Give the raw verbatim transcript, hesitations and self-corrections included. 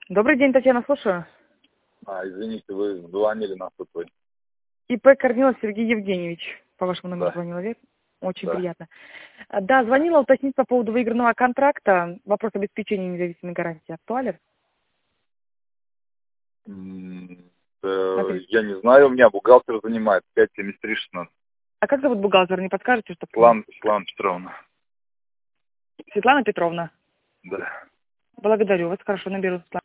Добрый день, Татьяна, слушаю. А, извините, вы звонили на сотовый. ИП Корнилов Сергей Евгеньевич. По вашему номеру Да. звонила, верно? Очень Да. приятно. А, Да, звонила уточнить по поводу выигранного контракта. Вопрос обеспечения независимой гарантии актуален? М, э, Смотрите. Я не знаю, у меня бухгалтер занимает пять семьдесят три шестнадцать. А как зовут бухгалтера? Не подскажете, что... Светлана, Светлана Петровна. Светлана Петровна. Да. Благодарю вас. Хорошо, наберу Светлану.